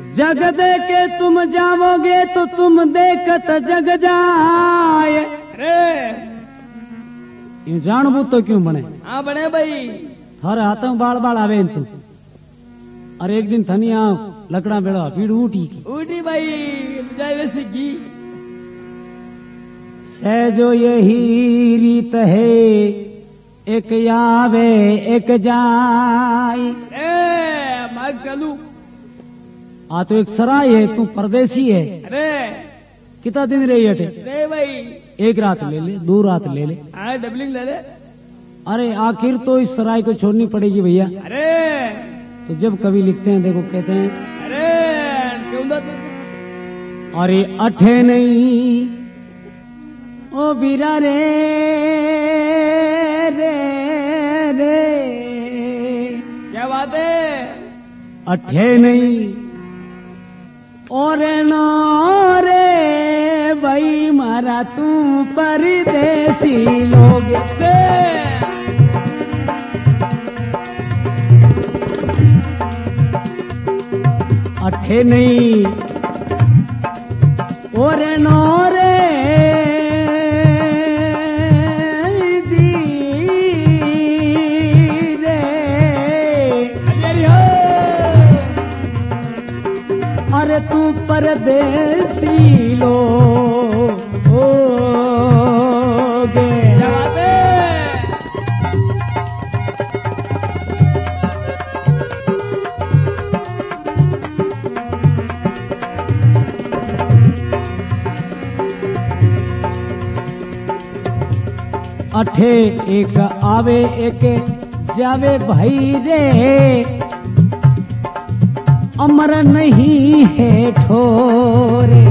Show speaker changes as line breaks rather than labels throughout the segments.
जग दे के तुम जाओगे तो तुम देखत जग जाए।
अरे
ये जानबू तो क्यों बने?
हाँ बने भाई।
थारे हाथ में बाल बाल आवे तू। और एक दिन थनी आ लकड़ा बेड़ा पीड़ उठी की
उठी भाई जाए वैसे की
सहजो यही रीत है एक आवे एक जाए।
ए मैं चलू।
आ तो एक सराय है, तू परदेसी है।
अरे
कितना दिन रही हटे?
रे भाई
एक रात ले ले, 2 रात ले ले।
हाँ डबलिंग ले ले।
अरे आखिर तो इस सराय को छोड़नी पड़ेगी भैया।
अरे
तो जब कवि लिखते हैं देखो कहते हैं
अरे क्यों ना
अरे अठे नहीं ओ बीरा रे रे रे
क्या बात है?
अठे नहीं और नो रे भाई मारा तू परदेसी लोग
से
अठे नहीं और नो रे जी रे
अरे हो
अरे तू परदेसी लोगे।
क्या बात है?
अठे एक आवे एक जावे भाई रे अमर नहीं है ठोरे।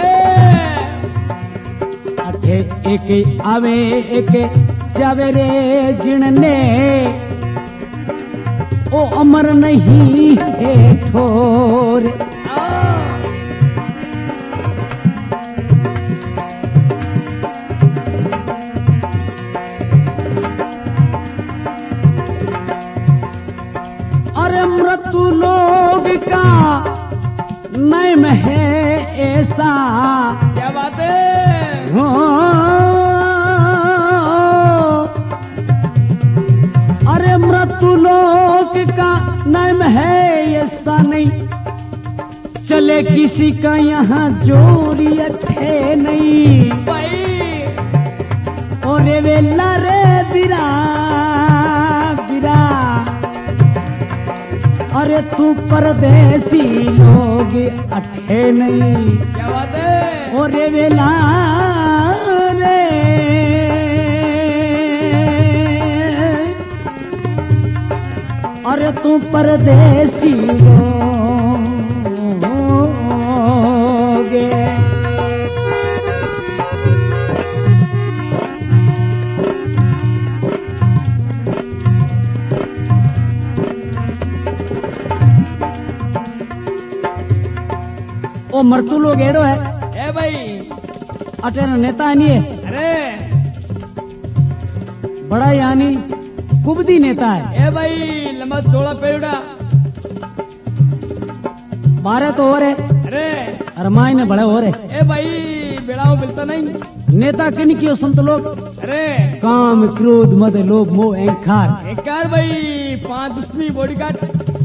अठे एक आवे एक जावे रे जिनने ओ अमर नहीं है ठोरे। अरे मृत्यु लोग का नैम है ऐसा
क्या बात है?
हो। अरे मृत्यु लोग का नैम है ऐसा नहीं चले किसी का यहाँ जोड़ी अठे नहीं
भाई
और वेला रे बिरा बिरा अरे तू परदेसी लोग अठे नहीं
क्या बात है?
और वेला रे अरे तू परदेसी लोगे। ओ मर्तू लोग एड़ो है
ए भाई
अटेर नेता नहीं है।
अरे
बड़ा यानी कुबदी नेता है।
ए भाई लंबा चौड़ा पेड़ा।
12 तो हो रहे
अरे
अरमाई ने बड़े हो रहे।
ए भाई बेड़ाओ मिलता नहीं।
नेता किन की संत लोग
अरे
काम क्रोध मद लोभ मोह अहंकार।
एक कार भाई 5 दुश्मी बॉडीगार्ड।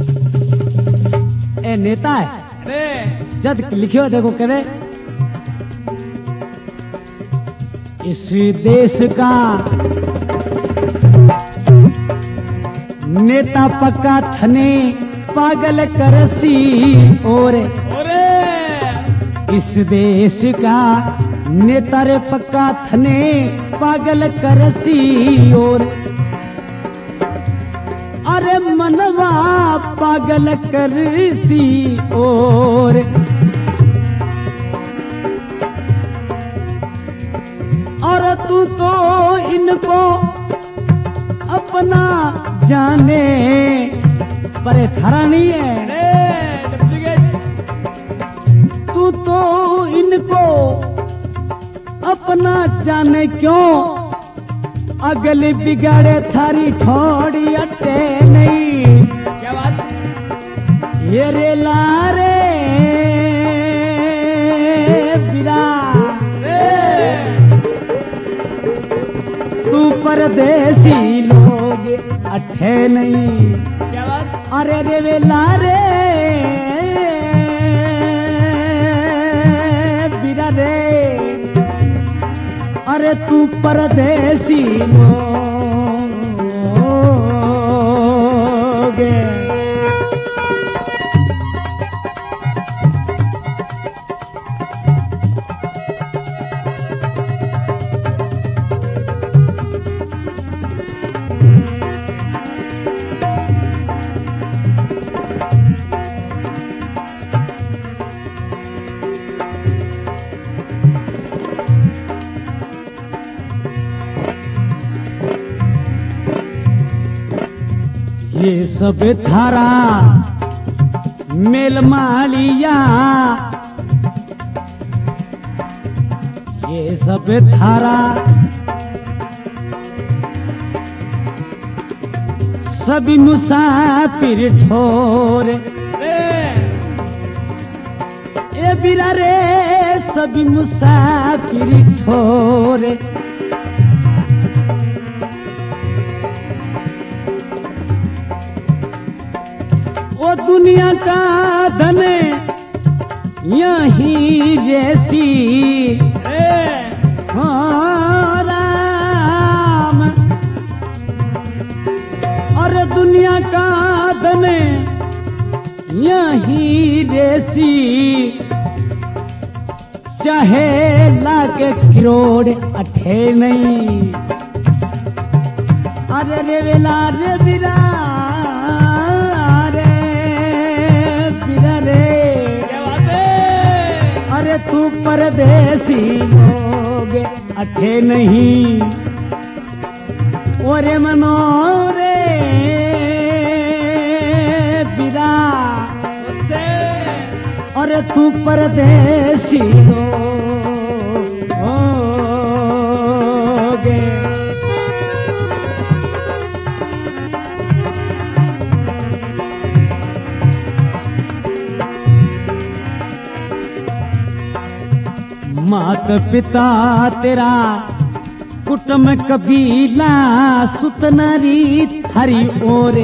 ए नेता है
अरे
जद लिखियो देखो कहे इस देश का नेता पक्का थने पागल करसी और इस देश का नेता रे पक्का थने पागल करसी और अरे मनवा पागल करसी और तू तो इनको अपना जाने पर थारा नहीं है। तू तो इनको अपना जाने क्यों अगली बिगाड़े थारी छोड़ी अटे नहीं।
क्या बात?
ये रे लारे परदेसी लोग अठे नहीं।
क्या बात?
अरे रे वेला रे बीरा रे, अरे तू परदेसी लोग। ये सब थारा मेल मालिया, ये सब थारा सभी मुसाफिर ठोर। ए बिरा रे सभी मुसाफिर ठोर। ओ दुनिया का धन यही जैसी हो राम, और दुनिया का धन यही जैसी, चाहे लाख करोड़ अठे नहीं। अरे रे वेला रे बिरा तू परदेसी लोग अठे नहीं। ओरे मनोरे बिरा, अरे तू परदेसी लोग। मात पिता तेरा कुटुंब कबीला सुतनरी थारी ओरे।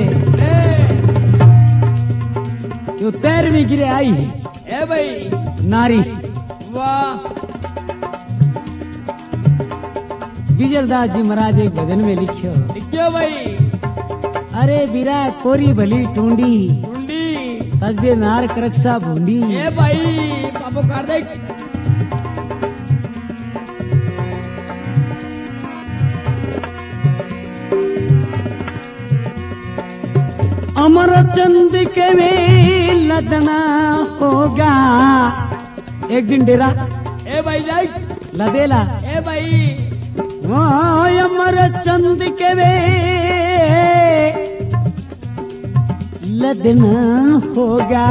जो 13वीं गिरे आई
ए भाई
नारी।
वाह।
बिजलदास जी महाराज एक भजन में
लिखियो भाई।
अरे बिरा कोरी भली टूंडी
टूंडी
तजदे नार करक्षा भूंडी।
ए भाई पापो कर दे।
अमर चंद के में लदना होगा एक दिन डेरा।
ए भाई जाई
लदेला।
ए भाई
वो अमर चंद के में लदना होगा।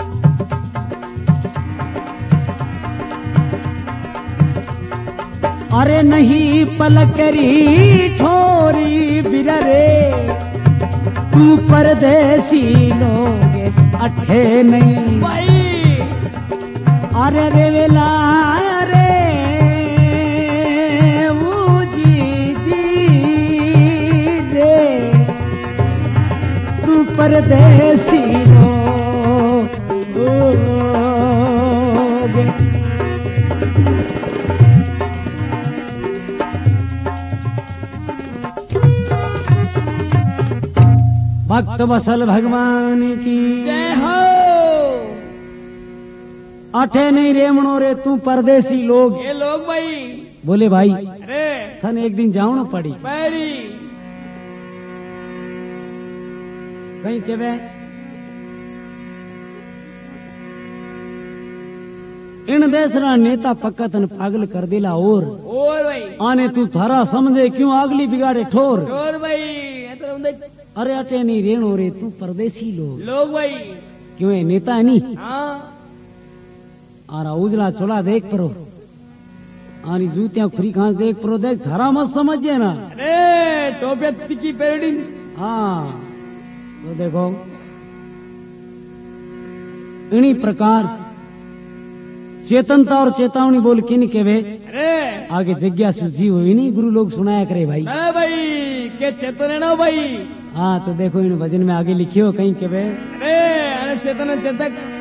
अरे नहीं पलकरी ठोरी बिरा रे, तू परदेसी लोग अठे नहीं।
भाई
अरे रे वेला रे वो जी रे, तू परदेसी लोग। भक्त वसल भगवान की
जय हो।
अठे नहीं रेमणो रे तू परदेसी लोग।
ये लोग भाई
बोले भाई
अरे
थन एक दिन जाऊं पड़ी
पैरी
कहीं के वे इन देशरा नेता पक्का तन पागल कर दिला। और
भाई
आने तू थारा समझे क्यों आगली बिगाड़े ठोर।
और भाई ये तो उन्हें
अरे अटे नहीं रेणो रे तू परदेसी
लोग भाई
क्यों है नेता है नहीं।
हाँ
आरा उजला चोला देख परो, आनी जूतियां खुरी खांस देख परो, देख थारा मत समझे ना।
अरे टोपिया तिकी पेरडी।
हाँ तो देखो इन्हीं प्रकार चेतनता और चेतावनी बोल किन केवे
अरे
आगे जिज्ञासु जीव हुई नहीं गुरु लोग सुनाया करे भाई।
ना भाई के चेतन है ना भाई।
हाँ तो देखो इन भजन में आगे लिखियो कहीं केवे
अरे अरे चेतन चेतक